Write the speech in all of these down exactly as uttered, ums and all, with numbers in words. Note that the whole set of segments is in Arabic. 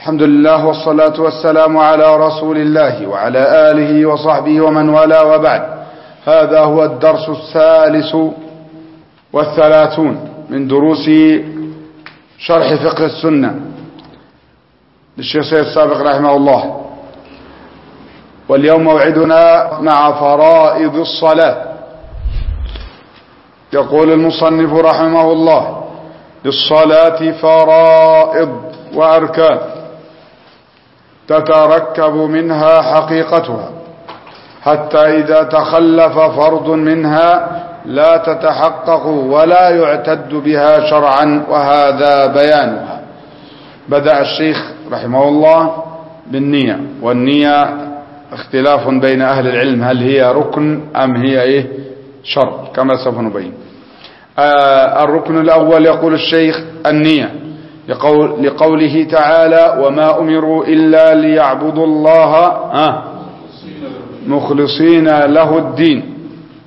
الحمد لله والصلاة والسلام على رسول الله وعلى آله وصحبه ومن والاه، وبعد. هذا هو الدرس الثالث والثلاثون من دروس شرح فقه السنة للشيخ سيد السابق رحمه الله. واليوم موعدنا مع فرائض الصلاة. يقول المصنف رحمه الله: للصلاة فرائض وأركان تتركب منها حقيقتها، حتى إذا تخلف فرض منها لا تتحقق ولا يعتد بها شرعا، وهذا بيانها. بدأ الشيخ رحمه الله بالنية، والنية اختلاف بين أهل العلم، هل هي ركن أم هي إيه شرط، كما سوف نبين. آه الركن الأول يقول الشيخ النية، لقول لقوله تعالى: وما أمروا إلا ليعبدوا الله آه مخلصين له الدين،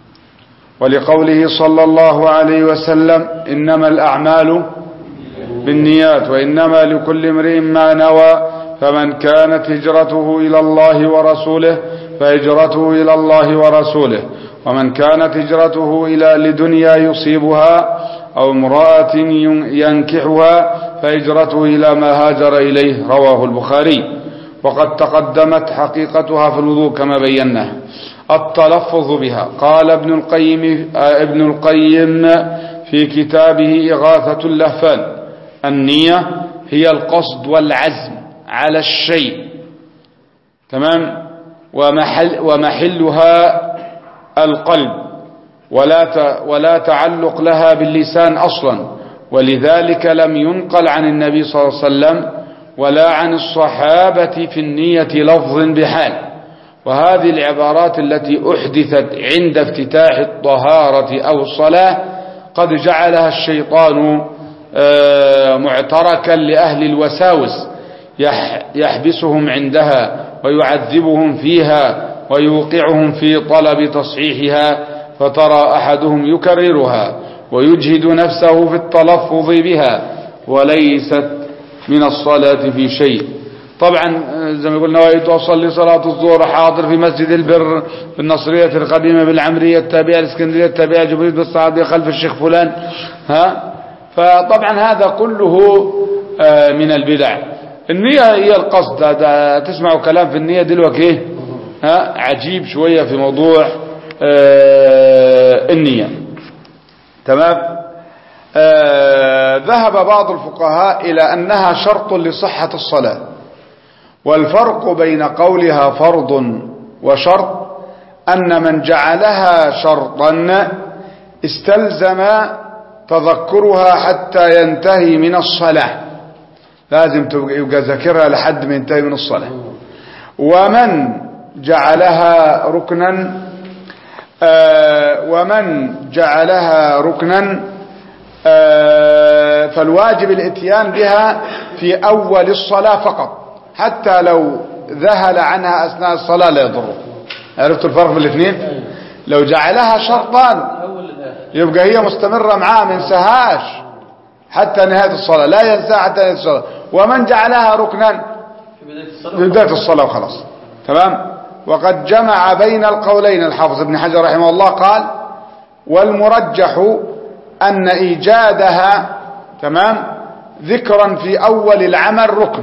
ولقوله صلى الله عليه وسلم: إنما الأعمال بالنيات وإنما لكل امرئ ما نوى، فمن كانت هجرته إلى الله ورسوله فهجرته إلى الله ورسوله، ومن كانت هجرته إلى لدنيا يصيبها أو امرأة ينكحها فهجرته إلى ما هاجر إليه، رواه البخاري. وقد تقدمت حقيقتها في الوضوء كما بيناها. التلفظ بها، قال ابن القيم ابن القيم في كتابه إغاثة اللهفان: النية هي القصد والعزم على الشيء، تمام، ومحل ومحلها القلب، ولا ولا تعلق لها باللسان أصلا، ولذلك لم ينقل عن النبي صلى الله عليه وسلم ولا عن الصحابة في النية لفظ بحال. وهذه العبارات التي أحدثت عند افتتاح الطهارة أو الصلاة قد جعلها الشيطان معتركا لأهل الوساوس، يحبسهم عندها ويعذبهم فيها ويوقعهم في طلب تصحيحها، فترى أحدهم يكررها ويجهد نفسه في التلفظ بها وليست من الصلاة في شيء. طبعا زي ما قلنا: نويت أصلي صلاة الظهر حاضر في مسجد البر في النصرية القديمة بالعمرية التابعة الإسكندرية التابعة جبريل بالصعيد خلف الشيخ فلان. ها فطبعا هذا كله من البدع. النية هي القصد. هذا تسمعوا كلام في النية دلوقتي ايه ها عجيب شوية في موضوع آه النية، تمام. آه ذهب بعض الفقهاء إلى أنها شرط لصحة الصلاة، والفرق بين قولها فرض وشرط أن من جعلها شرطا استلزم تذكرها حتى ينتهي من الصلاة، لازم يبقى ذاكرها لحد ما ينتهي من الصلاة. ومن جعلها ركنا آه ومن جعلها ركنا آه فالواجب الاتيان بها في أول الصلاة فقط، حتى لو ذهل عنها أثناء الصلاة لا يضره. عرفتوا الفرق بين الاثنين؟ لو جعلها شرطا يبقى هي مستمرة معاه ما ينساهاش حتى نهاية الصلاة، لا ينساها حتى نهاية الصلاة. ومن جعلها ركنا في بداية الصلاة وخلاص، تمام. وقد جمع بين القولين الحافظ ابن حجر رحمه الله، قال: والمرجح أن إيجادها تمام ذكرا في أول العمل ركن،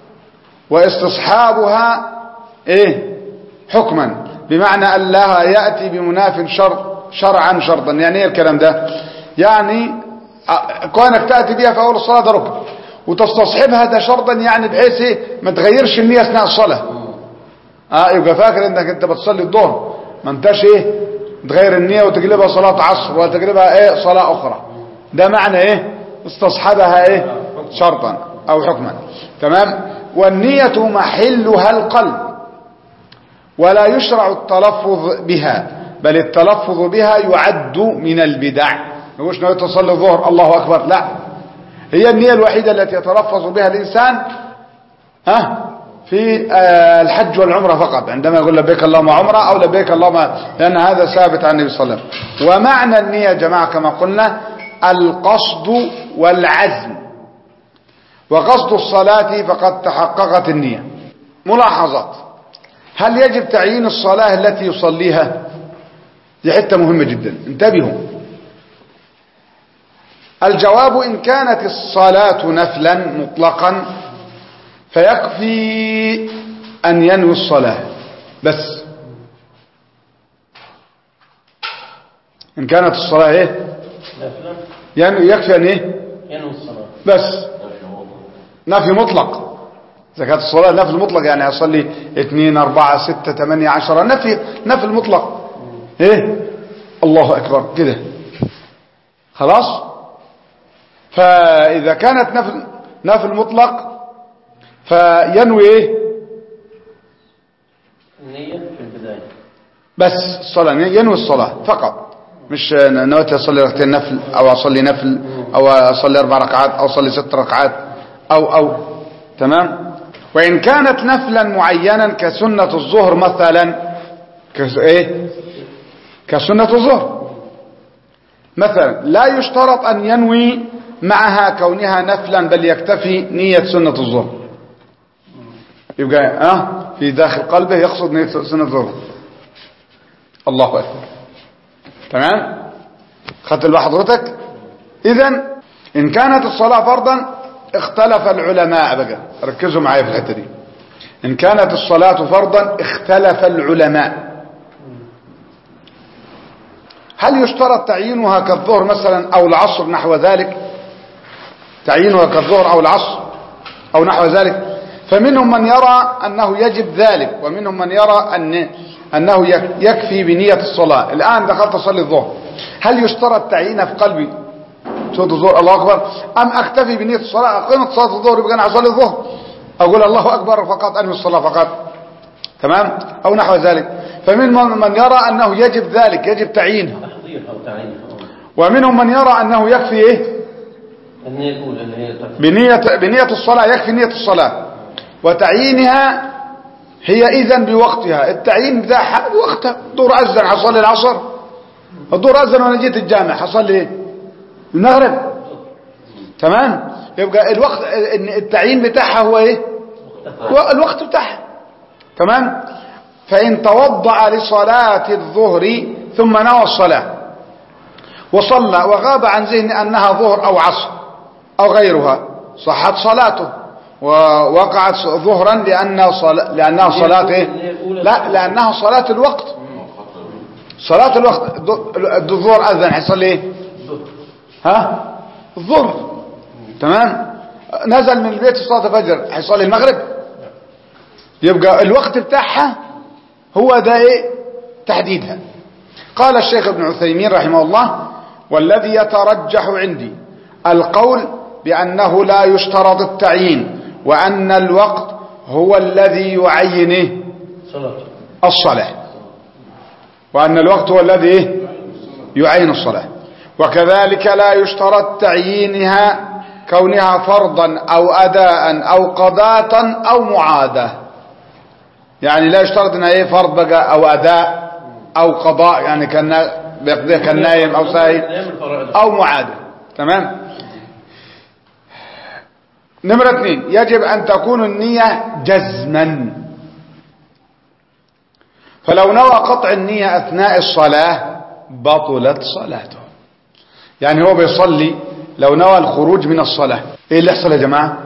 واستصحابها إيه حكما، بمعنى أن لا يأتي بمناف شرط شرعا شرطا. يعني إيه الكلام ده؟ يعني كونك تأتي بها في أول الصلاة ده ركن، وتستصحبها ده شرطا، يعني بحيث إيه ما تغيرش النية أثناء الصلاة. اه يبقى فاكر انك انت بتصلي الظهر ما انتش ايه تغير النية وتقلبها صلاة عصر ولا تقلبها ايه صلاة اخرى. ده معنى ايه استصحبها ايه شرطا او حكما، تمام. والنية محلها القلب، ولا يشرع التلفظ بها، بل التلفظ بها يعد من البدع. مش نويت تصلي الظهر الله اكبر، لا، هي النية الوحيدة التي يتلفظ بها الانسان ها في الحج والعمرة فقط، عندما يقول لبيك اللهم عمرة أو لبيك اللهم، لأن هذا ثابت عن النبي صلى الله عليه وسلم. ومعنى النية يا جماعة كما قلنا القصد والعزم، وقصد الصلاة فقد تحققت النية. ملاحظات: هل يجب تعيين الصلاة التي يصليها؟ دي حتة مهمة جدا، انتبهوا. الجواب: إن كانت الصلاة نفلا مطلقا فيكفي أن ينوي الصلاة بس. إن كانت الصلاة إيه؟ نفلا يكفي أن إيه؟ ينوي الصلاة بس. نفي مطلق. إذا كانت الصلاة نفل مطلق يعني أصلي اثنين أربعة ستة ثمانية عشرة، نفي نفل مطلق. إيه؟ الله أكبر كده خلاص. فإذا كانت نفل نفل مطلق فينوي إيه؟ النية في البداية بس. الصلاة ينوي الصلاة فقط، مش نويت أصلي ركعتين نفل أو أصلي نفل أو أصلي أربع ركعات أو أصلي ست ركعات أو أو تمام. وإن كانت نفلا معينا كسنة الظهر مثلا، كس إيه؟ كسنة الظهر مثلا، لا يشترط أن ينوي معها كونها نفلا، بل يكتفي نية سنة الظهر. يبقى أه في داخل قلبه يقصد نية سنة الظهر. الله أكبر. تمام. خدت بالك حضرتك؟ إذن إن كانت الصلاة فرضا اختلف العلماء، بقى ركزوا معايا في الحتة دي. إن كانت الصلاة فرضا اختلف العلماء هل يشترط تعيينها كالظهر مثلا أو العصر نحو ذلك، تعيينها كالظهر أو العصر أو نحو ذلك. فمنهم من يرى أنه يجب ذلك، ومنهم من يرى أن أنه يكفي بنية الصلاة. الآن دخلت أصلي الظهر، هل يشترط تعيينها في قلبي صوت الظهر الله أكبر، أم أكتفي بنية الصلاة؟ أقيمت صلاة الظهر يبقى أنا أصلي الظهر، أقول الله أكبر فقط أنوي الصلاة فقط، تمام، أو نحو ذلك. فمنهم من يرى أنه يجب ذلك، يجب تعيينها. ومنهم من يرى أنه يكفي إيه؟ بنية بنية الصلاة، يكفي نية الصلاة وتعيينها هي إذن بوقتها. التعيين بتاعها بوقتها. الظهر أذن حصلي العصر، الظهر أذن وأنا جيت الجامع حصل إيه؟ المغرب، تمام. يبقى الوقت التعيين بتاعها هو إيه؟ الوقت بتاعها، تمام. فإن توضأ لصلاة الظهر ثم نوى الصلاة وصلى وغاب عن ذهنه أنها ظهر أو عصر أو غيرها، صحت صلاته ووقعت ظهرا لأنها صلاة لأنها صلاة إيه؟ لا، لأنها صلاة الوقت، صلاة الوقت. الظهر أذن حيصل إيه؟ ها؟ الظهر، تمام. نزل من البيت صلاة الفجر حيصلي المغرب، يبقى الوقت بتاعها هو ده إيه؟ تحديدها. قال الشيخ ابن عثيمين رحمه الله: والذي يترجح عندي القول بأنه لا يشترط التعيين، وأن الوقت هو الذي يعينه الصلاة، وأن الوقت هو الذي يعين الصلاة. وكذلك لا يشترط تعيينها كونها فرضا أو أداء أو قضاة أو معادة. يعني لا يشترط انها ايه فرض بقى او اداء او قضاء، يعني كان بيقضيها كان نايم او ساهي او معادة، تمام. نمرة اثنين: يجب ان تكون النية جزما، فلو نوى قطع النية اثناء الصلاة بطلت صلاته. يعني هو بيصلي لو نوى الخروج من الصلاة، ايه اللي يحصل يا جماعة؟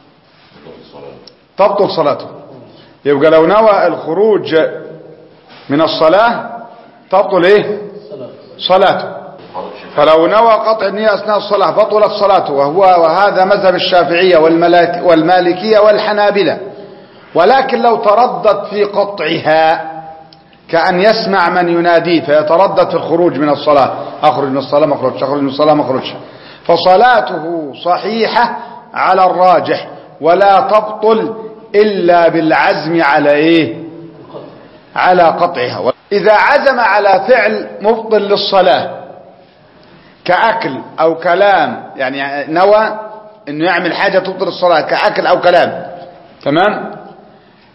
تبطل صلاته. يبقى لو نوى الخروج من الصلاة تبطل ايه؟ صلاته. فلو نوى قطع النية اثناء الصلاة بطلت صلاته، وهو وهذا مذهب الشافعية والمالكية والحنابلة. ولكن لو تردد في قطعها كأن يسمع من يناديه فيتردد في الخروج من الصلاة، اخرج من الصلاة ما اخرجش، اخرج من الصلاة ما اخرجش، فصلاته صحيحة على الراجح، ولا تبطل إلا بالعزم على إيه؟ على قطعها. إذا عزم على فعل مبطل للصلاة كأكل أو كلام، يعني نوى إنه يعمل حاجة تبطل الصلاة كأكل أو كلام، تمام،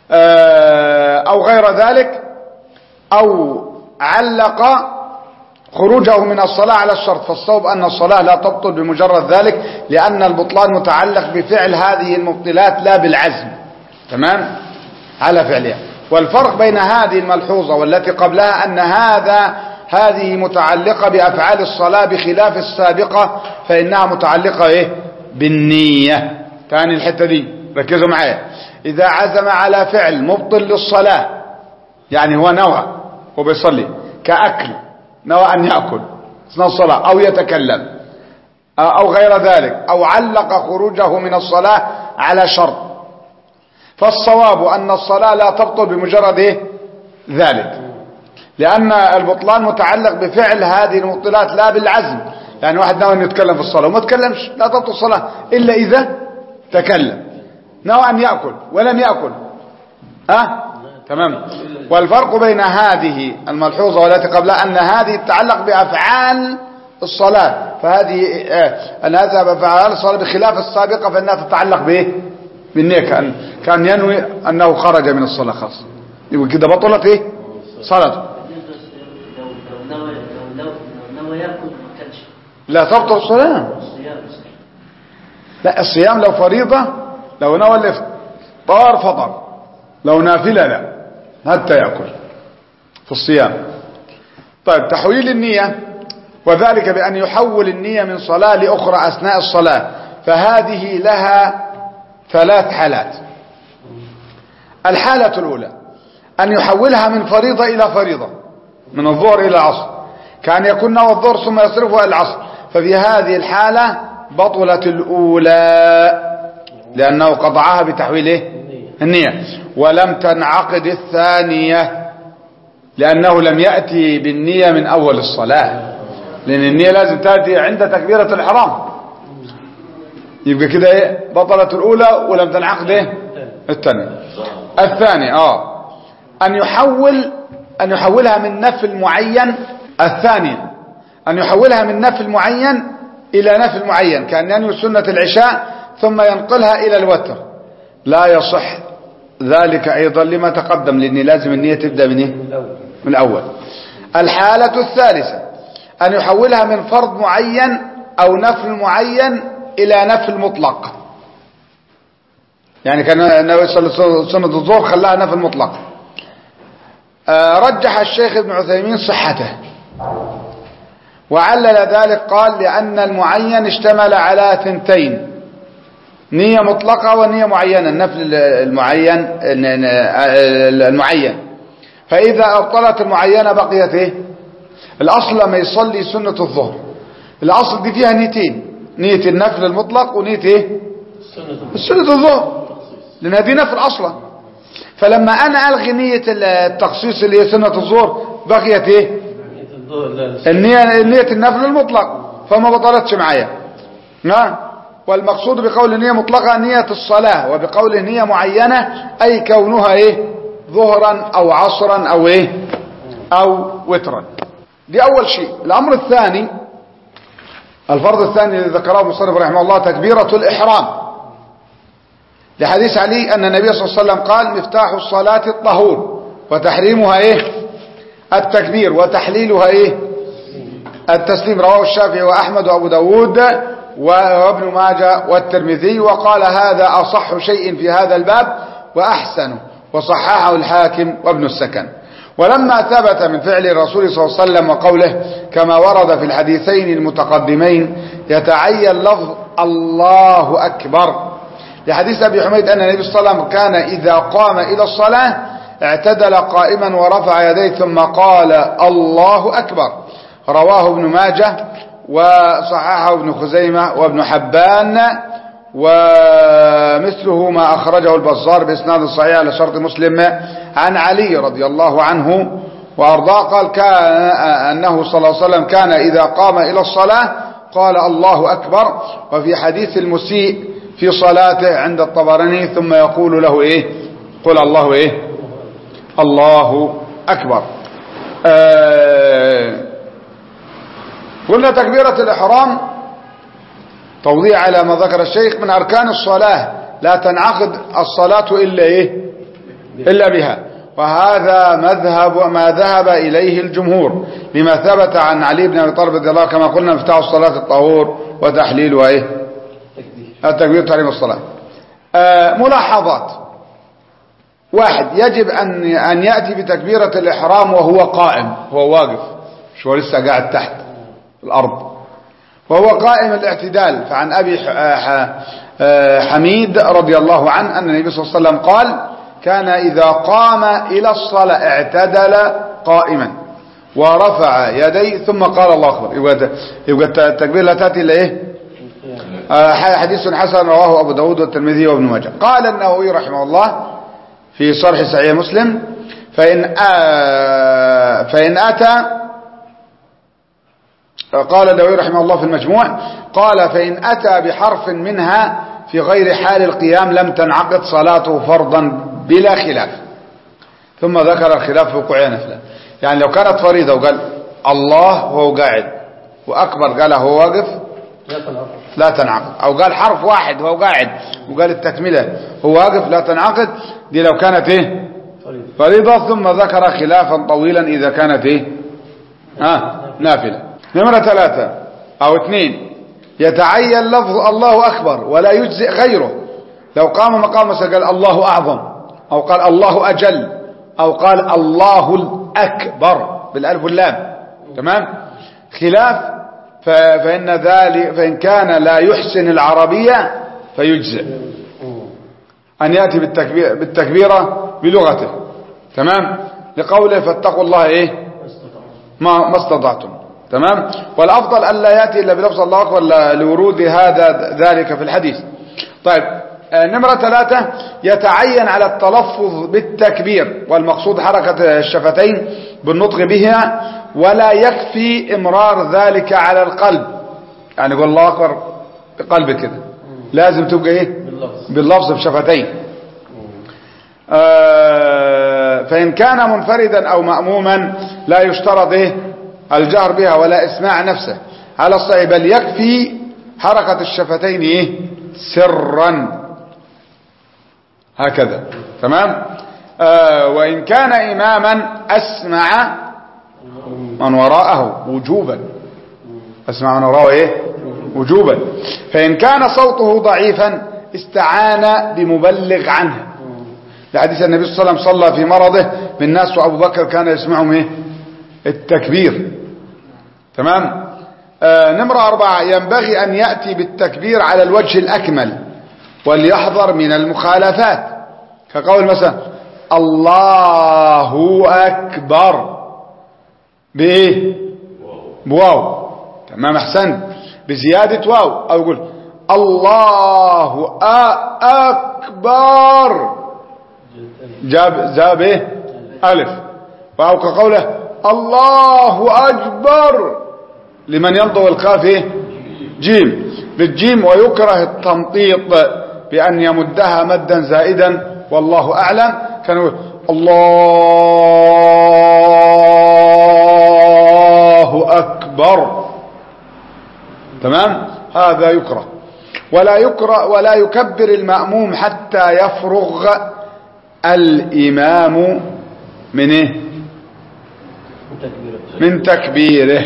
أو غير ذلك، أو علق خروجه من الصلاة على الشرط، فالصواب أن الصلاة لا تبطل بمجرد ذلك، لأن البطلان متعلق بفعل هذه المبطلات لا بالعزم، تمام، على فعلها. والفرق بين هذه الملحوظة والتي قبلها أن هذا هذه متعلقة بأفعال الصلاة بخلاف السابقة فإنها متعلقة إيه؟ بالنية. تاني الحتة دي ركزوا معايا، إذا عزم على فعل مبطل للصلاة، يعني هو نوى وبيصلي كأكل، نوى أن يأكل أثناء الصلاة أو يتكلم أو غير ذلك، أو علق خروجه من الصلاة على شرط، فالصواب أن الصلاة لا تبطل بمجرد إيه؟ ذلك، لأن البطلان متعلق بفعل هذه المبطلات لا بالعزم. يعني واحد نوى أن يتكلم في الصلاة وما تكلمش، لا تبطل الصلاة إلا إذا تكلم. نوى أن يأكل ولم يأكل، أه؟ تمام. والفرق بين هذه الملحوظة والتي قبلها أن هذه تتعلق بأفعال الصلاة، فهذه آه أن هذا بأفعال الصلاة بخلاف السابقة فإنها تتعلق بإيه؟ بالنية، كان كان ينوي أنه خرج من الصلاة خلاص، يبقى كده بطلت إيه؟ صلاته. لا تبطل الصلاة. لا، الصيام لو فريضة، لو نوى الإفطار فطر، لو نافلة لا حتى يأكل في الصيام. طيب، تحويل النية، وذلك بأن يحول النية من صلاة لأخرى أثناء الصلاة، فهذه لها ثلاث حالات. الحالة الأولى أن يحولها من فريضة إلى فريضة، من الظهر إلى العصر، كان يكون نوى الظهر ثم يصرفها إلى العصر، ففي هذه الحالة بطلت الأولى لأنه قطعها بتحويله النية، ولم تنعقد الثانية لأنه لم يأتي بالنية من أول الصلاة، لأن النية لازم تأتي عند تكبيرة الإحرام. يبقى كده إيه؟ بطلت الأولى ولم تنعقد إيه؟ الثانية. الثاني آه أن يحول أن يحولها من نفل معين. الثانية أن يحولها من نفل معين إلى نفل معين، كأن ينوي سنة العشاء ثم ينقلها إلى الوتر، لا يصح ذلك أيضا لما تقدم، لأن لازم النية تبدأ من إيه؟ من الأول. الحالة الثالثة أن يحولها من فرض معين أو نفل معين إلى نفل مطلق، يعني كان النبي صلى الله عليه وسلم سنة الظهر خلاها نفل مطلق. آه رجح الشيخ ابن عثيمين صحته، وعلل ذلك قال لأن المعين اشتمل على ثنتين، نية مطلقة ونية معينة، النفل المعين المعين، فإذا أبطلت المعينة بقيت إيه؟ الأصل ما يصلي سنة الظهر، الأصل دي فيها نيتين، نية النفل المطلق ونية إيه؟ سنة الظهر، لأنها دي نفل أصلا. فلما أنا ألغي نية التخصيص اللي هي سنة الظهر بقيت إيه؟ النية, النية النفل المطلق، فما بطلتش معايا. نعم. والمقصود بقول نية مطلقة نية الصلاة، وبقول نية معينة أي كونها إيه؟ ظهرا أو عصرا أو إيه؟ أو وترا. دي أول شيء. الأمر الثاني، الفرض الثاني الذي ذكره المصنف رحمه الله تكبيرة الإحرام، لحديث علي أن النبي صلى الله عليه وسلم قال مفتاح الصلاة الطهور، وتحريمها إيه؟ التكبير، وتحليلها إيه؟ التسليم. رواه الشافعي وأحمد وأبو داود وابن ماجه والترمذي، وقال هذا أصح شيء في هذا الباب وأحسنه، وصححه الحاكم وابن السكن. ولما ثبت من فعل الرسول صلى الله عليه وسلم وقوله كما ورد في الحديثين المتقدمين يتعين لفظ الله أكبر، لحديث أبي حميد أن النبي صلى الله عليه وسلم كان إذا قام إلى الصلاة اعتدل قائما ورفع يديه ثم قال الله أكبر، رواه ابن ماجه وصححه ابن خزيمة وابن حبان، ومثله ما أخرجه البزار بإسناد صحيح على شرط مسلم عن علي رضي الله عنه وأرضاه قال كان أنه صلى الله عليه وسلم كان إذا قام إلى الصلاة قال الله أكبر. وفي حديث المسيء في صلاته عند الطبراني ثم يقول له إيه؟ قل الله إيه؟ الله أكبر. آه قلنا تكبيرة الإحرام توضيح على ما ذكر الشيخ من أركان الصلاة، لا تنعقد الصلاة إلا إيه؟ إلا بها. وهذا مذهب ما ذهب إليه الجمهور لما ثبت عن علي بن أبي طالب رضي الله عنه كما قلنا مفتاح الصلاة الطهور وتحليل وإيه التكبير تحريم الصلاة. آه ملاحظات: واحد، يجب أن أن يأتي بتكبيرة الإحرام وهو قائم، هو واقف، مش هو لسه قاعد تحت الأرض، وهو قائم الاعتدال. فعن أبي حميد رضي الله عنه أن النبي صلى الله عليه وسلم قال: كان إذا قام إلى الصلاة اعتدل قائما ورفع يديه ثم قال الله أكبر. يبقى التكبير لا تأتي إلا إيه؟ حديث حسن رواه أبو داود والترمذي وابن ماجه. قال النووي رحمه الله في شرح صحيح مسلم: فإن آه فإن أتى قال النووي رحمه الله في المجموع، قال: فإن أتى بحرف منها في غير حال القيام لم تنعقد صلاته فرضا بلا خلاف. ثم ذكر الخلاف في وقوعها نفلا. يعني لو كانت فريضة وقال الله وهو قاعد وأكبر قال هو واقف لا تنعقد، أو قال حرف واحد وهو قاعد وقال التكملة هو واقف لا تنعقد. دي لو كانت ايه فريضة. ثم ذكر خلافا طويلا إذا كانت ايه آه نافلة. نمرة ثلاثة أو اثنين: يتعين لفظ الله أكبر ولا يجزئ غيره. لو قام مقام قال الله أعظم، أو قال الله أجل، أو قال الله الأكبر بالألف واللام، تمام؟ خلاف. فإن ذلك فإن كان لا يحسن العربية فيجزئ أن يأتي بالتكبير بالتكبيرة بلغته، تمام؟ لقوله فاتقوا الله إيه ما ما استطعتم، تمام؟ والأفضل أن لا يأتي إلا بلفظ الله أكبر لورود هذا ذلك في الحديث. طيب، نمرة ثلاثة: يتعين على التلفظ بالتكبير والمقصود حركة الشفتين بالنطق بها، ولا يكفي إمرار ذلك على القلب. يعني يقول الله أكبر بقلبك كده، لازم تبقى إيه باللفظ بشفتين. آه فإن كان منفردا أو مأموما لا يشترط إيه الجهر بها ولا إسماع نفسه على الصحيح، بل يكفي حركة الشفتين إيه سرا هكذا، تمام؟ آه وإن كان إماما أسمع من وراءه وجوبا، أسمع من وراءه إيه وجوبا. فإن كان صوته ضعيفا استعان بمبلغ عنه، لحديث النبي صلى الله عليه وسلم صلى في مرضه بالناس وأبو بكر كان يسمعهم إيه التكبير، تمام؟ آه نمرة أربعة: ينبغي أن يأتي بالتكبير على الوجه الأكمل وليحذر من المخالفات، كقول مثلا الله أكبر بإيه بواو، تمام؟ أحسن، بزيادة واو. أو يقول الله أكبر جاب جاب إيه ألف. أو كقوله الله أكبر لمن ينطق القاف إيه جيم بالجيم. ويكره التمطيط بأن يمدها مدا زائدا والله أعلم، كان يقول الله أكبر، تمام؟ هذا يكره. ولا يكره ولا يكبر المأموم حتى يفرغ الإمام من إيه من تكبيره.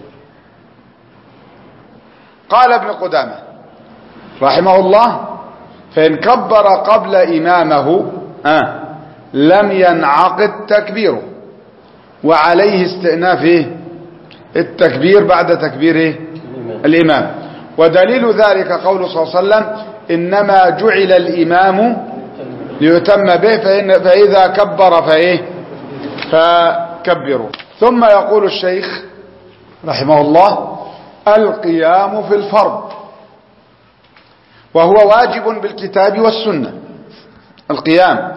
قال ابن قدامة رحمه الله: فإن كبر قبل إمامه آه لم ينعقد تكبيره، وعليه استئناف التكبير بعد تكبير الإمام. ودليل ذلك قوله صلى الله عليه وسلم: إنما جعل الإمام ليتم به فإن فإذا كبر فإيه فكبروا. ثم يقول الشيخ رحمه الله: القيام في الفرض، وهو واجب بالكتاب والسنة. القيام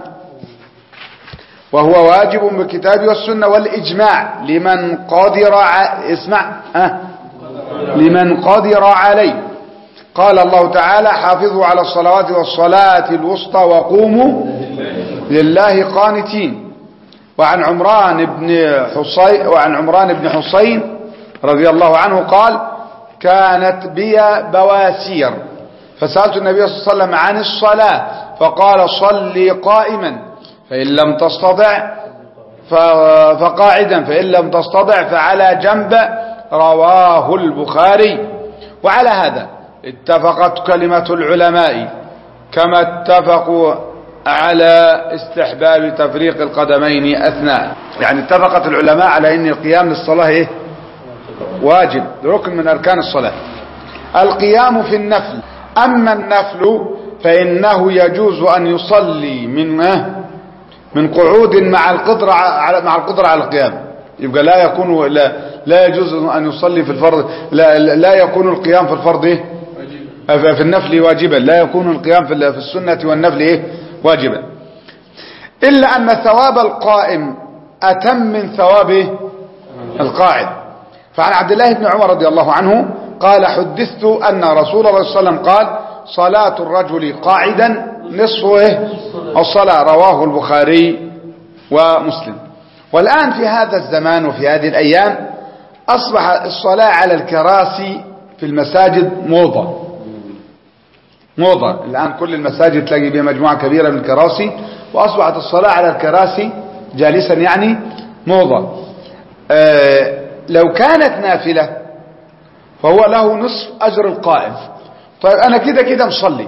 وهو واجب بالكتاب والسنة والإجماع لمن قدر ع... اسمع أه. لمن قدر عليه. قال الله تعالى: حافظوا على الصلوات والصلاة الوسطى وقوموا لله قانتين. وعن عمران بن حصين وعن عمران بن حصين رضي الله عنه قال: كانت بي بواسير فسألت النبي صلى الله عليه وسلم عن الصلاة فقال: صلي قائما فإن لم تستطع فقاعدا، فإن لم تستطع فعلى جنب. رواه البخاري. وعلى هذا اتفقت كلمة العلماء كما اتفقوا على استحباب تفريق القدمين أثناء، يعني اتفقت العلماء على أن القيام للصلاة إيه؟ واجب، ركن من أركان الصلاة. القيام في النفل. أما النفل فإنه يجوز أن يصلي من من قعود مع القدرة على مع القدرة على القيام. يبقى لا يكون لا, لا يجوز أن يصلي في الفرض، لا, لا يكون القيام في الفرض إيه؟ في النفل واجبا، لا يكون القيام في السنة والنفل إيه؟ واجبا، إلا أن ثواب القائم أتم من ثواب القاعد. فعن عبد الله بن عمر رضي الله عنه قال: حدثت أن رسول الله صلى الله عليه وسلم قال: صلاة الرجل قاعدا نصف الصلاة. رواه البخاري ومسلم. والآن في هذا الزمان وفي هذه الأيام أصبح الصلاة على الكراسي في المساجد موضة موضة الآن كل المساجد تلاقي بها مجموعة كبيرة من الكراسي، وأصبحت الصلاة على الكراسي جالسا يعني موضة. آه لو كانت نافلة فهو له نصف أجر القائم. طيب أنا كده كده مصلي،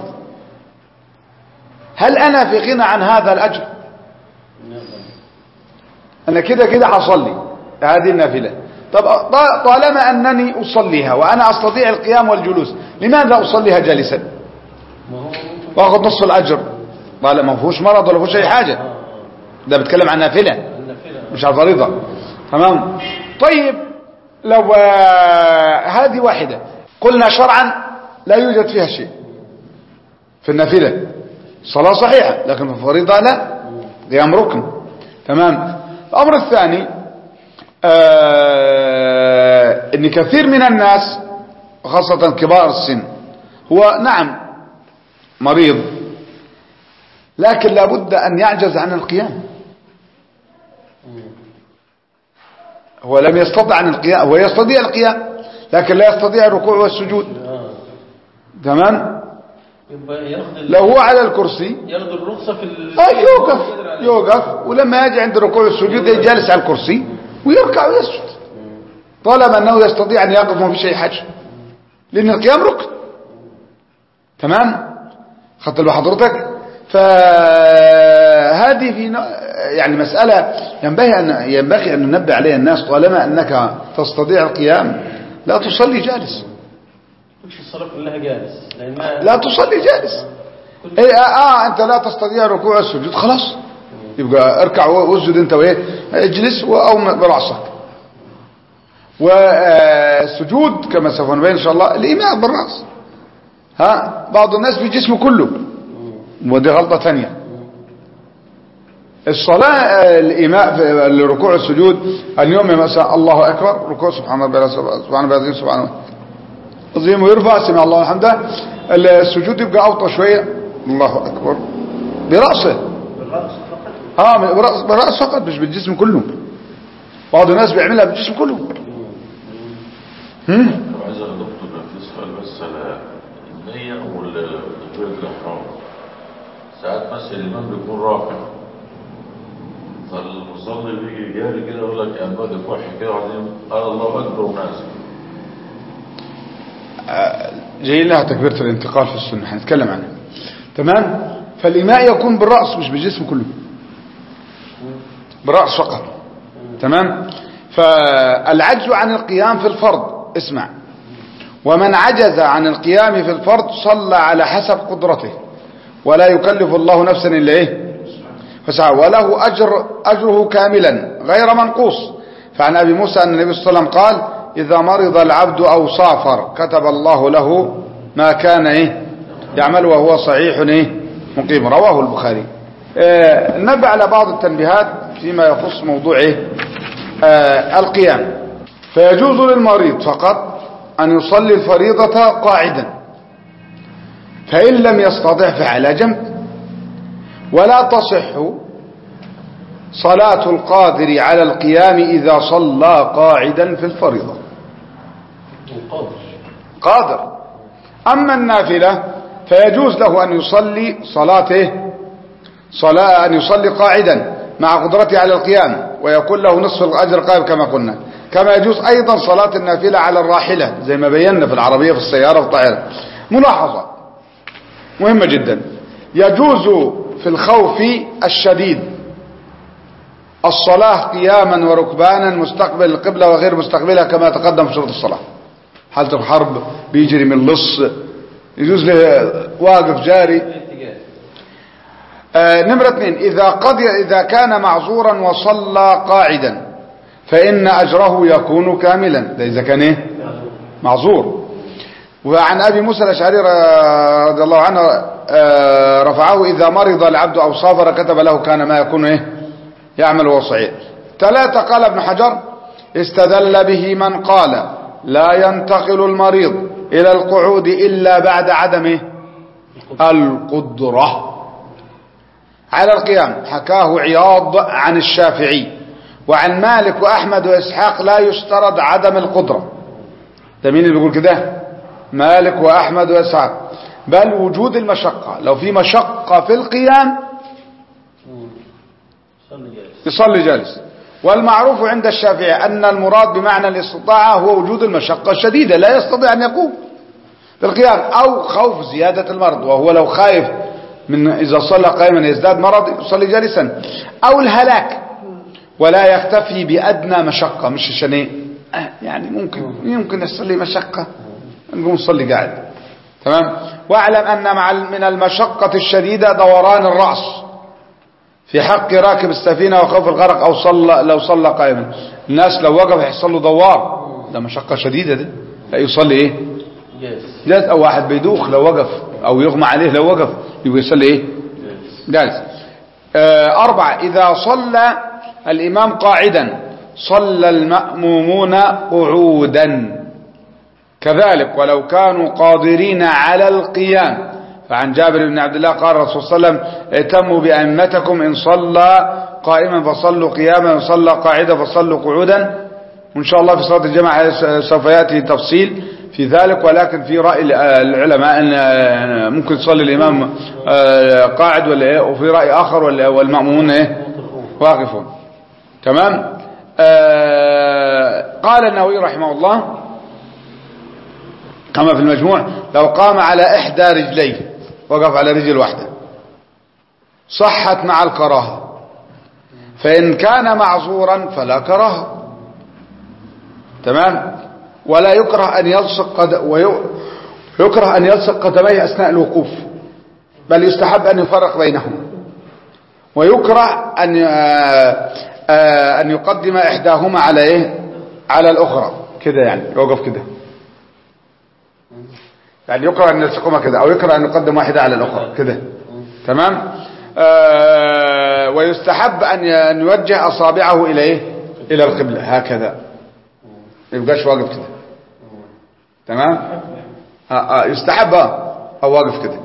هل أنا في غنى عن هذا الأجر؟ أنا كده كده حصلي هذه النافلة. طب طالما أنني أصليها وأنا أستطيع القيام والجلوس، لماذا أصليها جالسا وأخذ نصف الأجر؟ قال ما فيهوش مرض ولا فيهوش أي حاجة، ده بتكلم عن نافلة مش عن فريضة. تمام. طيب لو هذه واحدة قلنا شرعا لا يوجد فيها شيء في النافلة، صلاة صحيحة، لكن في الفريضة لا، قيام ركن. تمام. الأمر الثاني آه ان كثير من الناس خاصة كبار السن هو نعم مريض، لكن لابد أن يعجز عن القيام. هو لم يستطع عن القيام، هو يستطيع القيام لكن لا يستطيع الركوع والسجود. تمام. لو هو على الكرسي ياخذ الرخصة في آه يوقف يوقف ولما يجي عند الركوع والسجود يجلس على الكرسي ويركع ويسجد، طالما أنه يستطيع أن يقف ما في شيء حاجة، لأن القيام ركن. تمام. خدت بحضرتك. فهذه في يعني مسألة ينبغي أن ينبغي أن ننبه عليها الناس، طالما أنك تستطيع القيام لا تصلي جالس. مش الصلاة كلها جالس، لا تصلي جالس. إيه آه أنت لا تستطيع الركوع والسجود، خلاص يبقى اركع واسجد أنت وإيه، اجلس وأوم برأسك. والسجود كما سوف نبين إن شاء الله الإيماء بالرأس. ها بعض الناس في جسمه كله، ودي غلطة ثانية. الصلاة الإيماء في الركوع والسجود أن يوم مثلا الله أكبر ركوع سبحان ربي سبحان ربي سبحانه عظيم ويرفع سمع الله الحمد، السجود يبقى أوطى شوية الله أكبر برأسه، اه برأس برأس فقط مش بالجسم كله. بعض الناس بيعملها بالجسم كله. هم عايز يا دكتور في سؤال بس على النية والتكبيرة الإحرام. ساعات مثلا الإمام بيكون راكع فالمصلي بيجي جاري كده يقول لك أما ده كوحي كده وبعدين قال الله أكبر ونازل. جاي لها تكبيرة الانتقال في السنة هنتكلم عنها. تمام. فالإيماء يكون بالرأس مش بالجسم كله، بالرأس فقط. تمام. فالعجز عن القيام في الفرض، اسمع، ومن عجز عن القيام في الفرض صلى على حسب قدرته ولا يكلف الله نفسا إلا إيه فسعى، وله أجر أجره كاملا غير منقوص. فعن أبي موسى أن النبي صلى الله عليه وسلم قال إذا مرض العبد أو سافر كتب الله له ما كان إيه يعمل وهو صحيح إيه مقيم. رواه البخاري. آه نبع على بعض التنبيهات فيما يخص موضوع إيه آه القيام. فيجوز للمريض فقط أن يصلي الفريضة قاعدا، فإن لم يستطع فعلى جنب. ولا تصح صلاة القادر على القيام إذا صلى قاعدا في الفريضة. قادر. أما النافلة فيجوز له أن يصلي صلاته صلاة أن يصلي قاعدا مع قدرته على القيام ويكون له نصف الأجر قائم كما قلنا. كما يجوز أيضا صلاة النافلة على الراحلة زي ما بينا في العربية في السيارة في الطائرة. ملاحظة مهمة جدا، يجوز في الخوف الشديد الصلاة قياما وركبانا مستقبل القبلة وغير مستقبلها كما تقدم في شروط الصلاة. حالة الحرب بيجري من لص يجوز له واقف جاري. آه نمرة اثنين، إذا, قد إذا كان معذورا وصلى قاعدا فإن أجره يكون كاملا. ده إذا كان إيه؟ معذور. وعن أبي موسى الأشعري رضي الله عنه آه رفعه إذا مرض العبد أو سافر كتب له كان ما يكون إيه؟ يعمل وهو صحيح. ثلاثة، قال ابن حجر استدل به من قال لا ينتقل المريض إلى القعود إلا بعد عدم القدرة على القيام، حكاه عياض عن الشافعي وعن مالك وأحمد وإسحاق لا يشترط عدم القدرة. ده مين اللي بيقول كده؟ مالك وأحمد وإسحاق. بل وجود المشقة، لو في مشقة في القيام يصلي جالس. والمعروف عند الشافعي أن المراد بمعنى الاستطاعة هو وجود المشقة الشديدة لا يستطيع أن يقوم بالقيام أو خوف زيادة المرض، وهو لو خايف من إذا صلى قائما يزداد مرض يصلي جالسا، أو الهلاك ولا يكتفي بأدنى مشقة. مش عشان ايه يعني ممكن يمكن يصلي مشقة نقوم نصلي قاعد. تمام. واعلم أن مع من المشقة الشديدة دوران الرأس في حق راكب السفينة وخوف الغرق أو صلى لو صلى قائما. الناس لو وقف يحصل له دوار، ده مشقة شديدة، ده لا يصلي ايه جالس. او واحد بيدوخ لو وقف او يغمى عليه لو وقف يبقى يصلي ايه جالس. آه أربعة، إذا صلى الإمام قاعدا صلى المأمومون قعودا كذلك ولو كانوا قادرين على القيام. فعن جابر بن عبد الله قال الرسول صلى الله عليه وسلم ائتموا بأئمتكم إن صلى قائما فصلوا قياما وإن صلى قاعدا فصلوا قعودا. وإن شاء الله في صلاة الجماعة سوف يأتي تفصيل في ذلك، ولكن في رأي العلماء أن ممكن يصلي الإمام قاعد ولا إيه، وفي رأي آخر والمأمومون إيه واقفون. تمام. قال النووي رحمه الله كما في المجموع لو قام على إحدى رجليه، وقف على رجل واحدة، صحت مع الكراهة، فإن كان معذورا فلا كراهة. تمام. ولا يكره أن يلصق قد... ويكره أن يلصق قدميه أثناء الوقوف، بل يستحب أن يفرق بينهما. ويكره أن أن يقدم إحداهما على إيه على الأخرى كده، يعني يوقف كده، يعني يكره أن يلصقهما كده، أو يكره أن يقدم واحدة على الأخرى كده. تمام. آه ويستحب أن يوجه أصابعه إلى إيه إلى القبلة هكذا، يبقاش واقف كده. تمام. آه آه يستحب أو واقف كده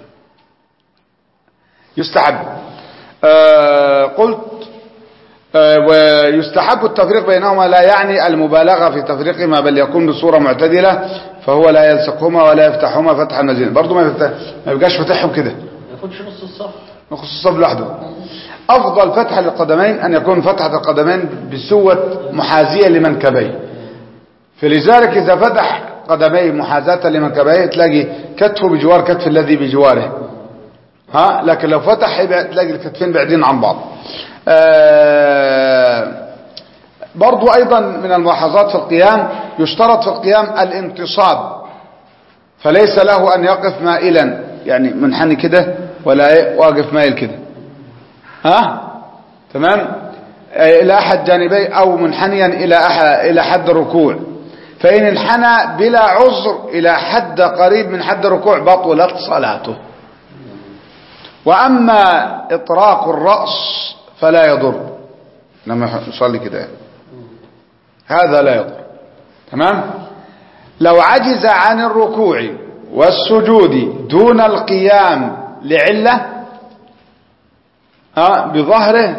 يستحب. آه قلت آه ويستحب التفريق بينهما، لا يعني المبالغة في تفريقهما بل يكون بصورة معتدلة، فهو لا يلصقهما ولا يفتحهما فتحا مزيدا. برضو ما يفتح ما يبقاش فتحهم كده، ما ياخدش نص الصف نص الصف لوحده. أفضل فتح للقدمين أن يكون فتحة القدمين بسوة محاذية لمنكبيه، فلذلك إذا فتح قدميه محاذاة لمنكبيه تلاقي كتفه بجوار كتف الذي بجواره، ها. لكن لو فتح تلاقي الكتفين بعيدين عن بعض. آه برضو أيضا من الملاحظات في القيام، يشترط في القيام الانتصاب، فليس له أن يقف مائلا، يعني منحني كده ولا واقف مائل كده، ها. تمام. إلى أحد جانبي أو منحنيا إلى إلى حد الركوع، فإن انحنى بلا عذر إلى حد قريب من حد الركوع بطلت صلاته. وأما إطراق الرأس فلا يضر لما يصلي كده، هذا لا يضر. تمام. لو عجز عن الركوع والسجود دون القيام لعلة ها بظهره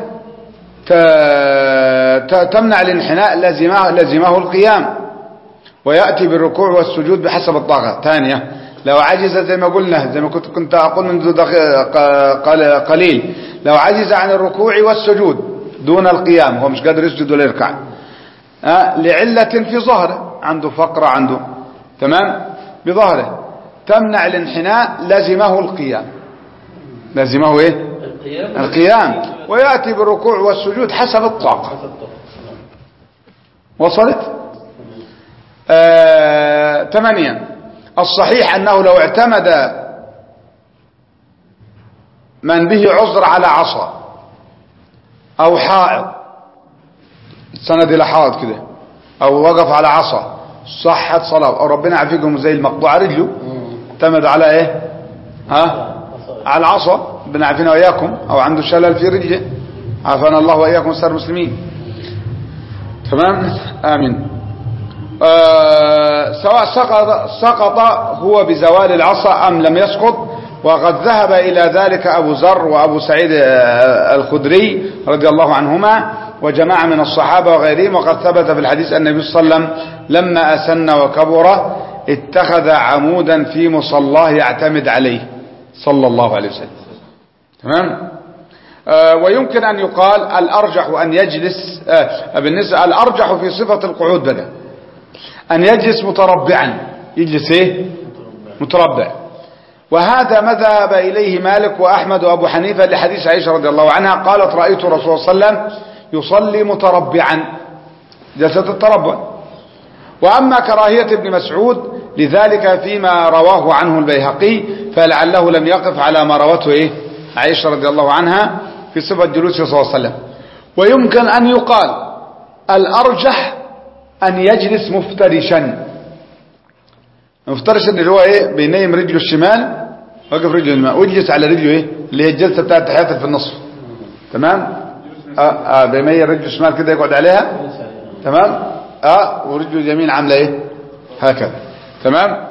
تمنع الانحناء لزمه, لزمه القيام، ويأتي بالركوع والسجود بحسب الطاقة. ثانية، لو عجز زي ما قلنا زي ما كنت كنت أقول منذ قليل، لو عجز عن الركوع والسجود دون القيام، هو مش قادر يسجد ولا يركع أه لعلة في ظهره، عنده فقرة عنده تمام بظهره تمنع الانحناء، لزمه القيام، لزمه ايه القيام, القيام ويأتي بالركوع والسجود حسب الطاقة. وصلت؟ آه، ثمانيا الصحيح أنه لو اعتمد من به عذر على عصا أو حائط، سند إلى حائط كده، أو وقف على عصا، صحت صلاة. أو ربنا عافيكم زي المقطوع رجله اعتمد على ايه ها على العصا، ربنا عافينا وإياكم، أو عنده شلل في رجله، عافانا الله وإياكم سائر المسلمين. تمام آمين. آه سواء سقط, سقط هو بزوال العصا أم لم يسقط. وقد ذهب إلى ذلك أبو ذر وأبو سعيد الخدري رضي الله عنهما وجماعة من الصحابة وغيرهم. وقد ثبت في الحديث أن النبي صلى الله عليه وسلم لما أسن وكبر اتخذ عمودا في مصلاه يعتمد عليه صلى الله عليه وسلم. تمام. آه ويمكن أن يقال الأرجح أن يجلس آه بالنسبة الأرجح في صفة القعود بدأ أن يجلس متربعا، يجلس ايه متربع. وهذا ما ذهب إليه مالك وأحمد وأبو حنيفة لحديث عائشة رضي الله عنها قالت رأيت رسول الله صلى الله عليه وسلم يصلي متربعا، جلسة التربع. وأما كراهية ابن مسعود لذلك فيما رواه عنه البيهقي فلعله لم يقف على ما روته إيه عائشة رضي الله عنها في صفة جلوسه صلى الله عليه وسلم. ويمكن أن يقال الأرجح أن يجلس مفترشا. مفترشا اللي هو إيه بينيم رجله الشمال وقف رجله الماء ويجلس على رجله إيه اللي هي الجلسة بتاعت تحياته في النصف. تمام. آه آه بيميل رجله الشمال كده يقعد عليها. تمام. اه ورجله اليمين عامله ايه هكذا. تمام.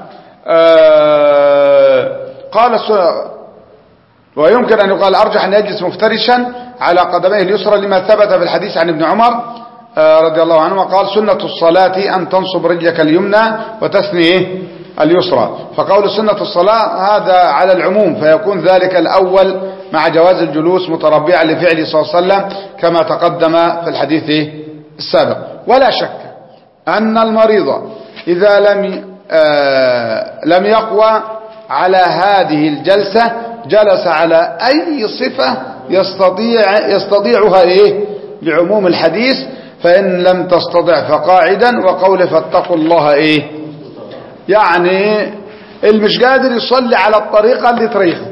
آه قال ويمكن ان يقال ارجح ان يجلس مفترشا على قدميه اليسرى لما ثبت في الحديث عن ابن عمر آه رضي الله عنه قال سنة الصلاة ان تنصب رجلك اليمنى وتثني ايه اليسرى. فقول سنة الصلاة هذا على العموم فيكون ذلك الاول مع جواز الجلوس متربعا لفعله صلى الله عليه وسلم كما تقدم في الحديث إيه؟ السابق. ولا شك أن المريض إذا لم آه لم يقوى على هذه الجلسة جلس على أي صفة يستطيع يستطيعها إيه لعموم الحديث فإن لم تستطع فقاعدا وقول فاتقوا الله إيه يعني اللي مش قادر يصلي على الطريقة اللي تريحه.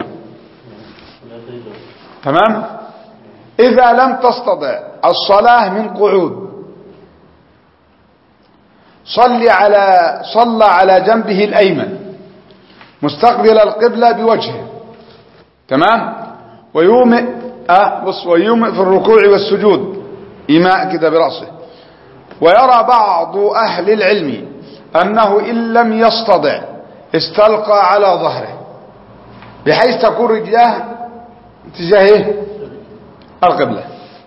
تمام. إذا لم تستطع الصلاة من قعود صلي على صلى على جنبه الأيمن مستقبل القبلة بوجهه. تمام. ويومئ أه بص ويومئ في الركوع والسجود إيماء كده برأسه. ويرى بعض أهل العلم أنه إن لم يستطع استلقى على ظهره بحيث تكون رجلاه اتجاه القبلة.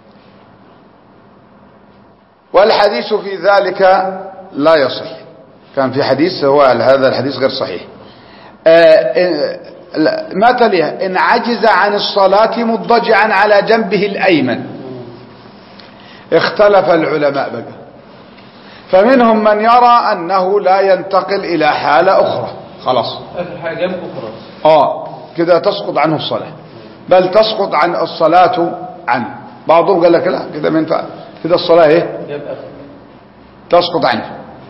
والحديث في ذلك لا يصح. كان في حديث هو هذا الحديث غير صحيح. ما تليها إن عجز عن الصلاة مضجعا على جنبه الأيمن اختلف العلماء بقى فمنهم من يرى أنه لا ينتقل إلى حالة أخرى خلاص آخر حاجة جنبه خلاص آه كده تسقط عنه الصلاة بل تسقط عن الصلاة عنه. بعضهم قال لك لا كده ما ينفع كده الصلاة ايه تسقط عنه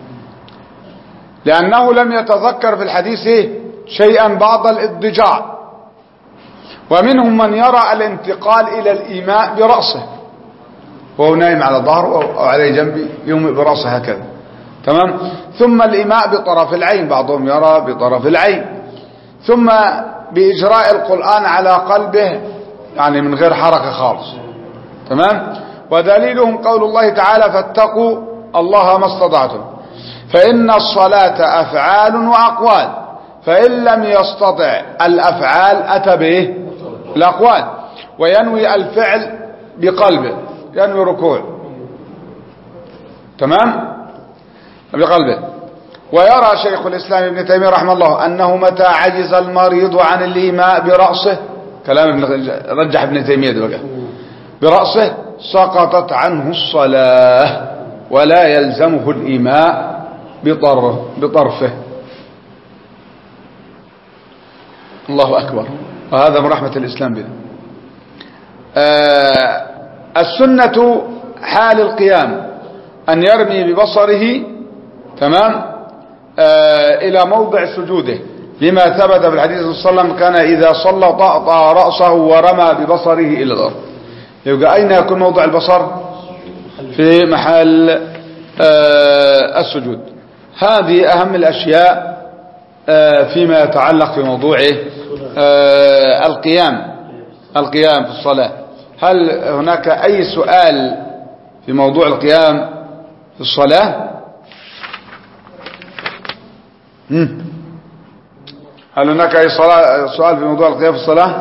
لأنه لم يتذكر في الحديث ايه شيئا بعض الاضطجاع. ومنهم من يرى الانتقال إلى الإيماء برأسه وهو نايم على ظهره أو على جنبه يومئ برأسه هكذا. تمام. ثم الإيماء بطرف العين بعضهم يرى بطرف العين ثم بإجراء القرآن على قلبه يعني من غير حركة خالص. تمام. ودليلهم قول الله تعالى فاتقوا الله ما استطعتم فإن الصلاة أفعال وأقوال فإن لم يستطع الأفعال أتى به الأقوال وينوي الفعل بقلبه ينوي ركوع. تمام بقلبه. ويرى شيخ الإسلام ابن تيمية رحمه الله أنه متى عجز المريض عن الإيماء برأسه كلام ابن رجح ابن تيمية ده بقى برأسه سقطت عنه الصلاة ولا يلزمه الإيماء بطرف بطرفه. الله أكبر. وهذا من رحمة الإسلام بنا. آه السنة حال القيام أن يرمي ببصره تمام آه إلى موضع سجوده، لما ثبت في الحديث صلى الله عليه وسلم كان إذا صلى طأطأ رأسه ورمى ببصره إلى الأرض. يبقى أين يكون موضع البصر؟ في محل آه السجود. هذه أهم الأشياء آه فيما يتعلق في موضوع آه القيام القيام في الصلاة. هل هناك أي سؤال في موضوع القيام في الصلاة؟ مم. هل هناك أي سؤال في موضوع القيام في الصلاة؟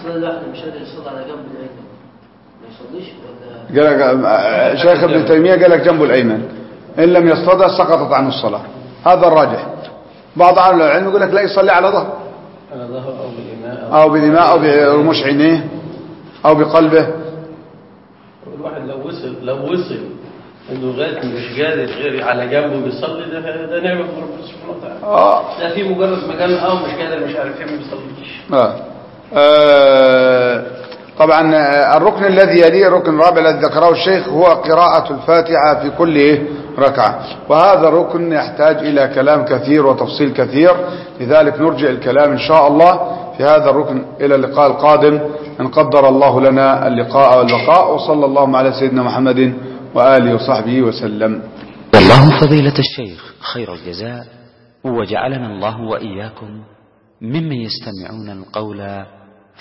قال شيخ ابن تيمية قال لك جنبه الأيمن، إن لم يستطع سقطت عنه الصلاة. هذا الراجح. بعض أهل العلم يقول لك لا يصلي على ظهر أو بدماء أو برموش عينيه أو بقلبه. الواحد لو وصل لو وصل انه لغايه مش قادر غير على جنبه بيصلي، ده ده نعمه من ربنا سبحانه وتعالى. اه ده في مجرد مكان اه مش قادر مش عارف ايه ما بيصليش. اه, آه. طبعا الركن الذي يليه الركن الرابع الذي ذكره الشيخ هو قراءة الفاتحة في كل ركعة، وهذا الركن يحتاج إلى كلام كثير وتفصيل كثير، لذلك نرجع الكلام إن شاء الله في هذا الركن إلى اللقاء القادم إن قدر الله لنا اللقاء والبقاء. وصلى الله على سيدنا محمد وآله وصحبه وسلم. والله فضيلة الشيخ خير الجزاء، وجعلنا الله وإياكم ممن يستمعون القول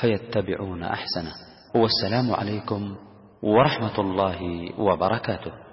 فيتبعون أحسنه. والسلام عليكم ورحمة الله وبركاته.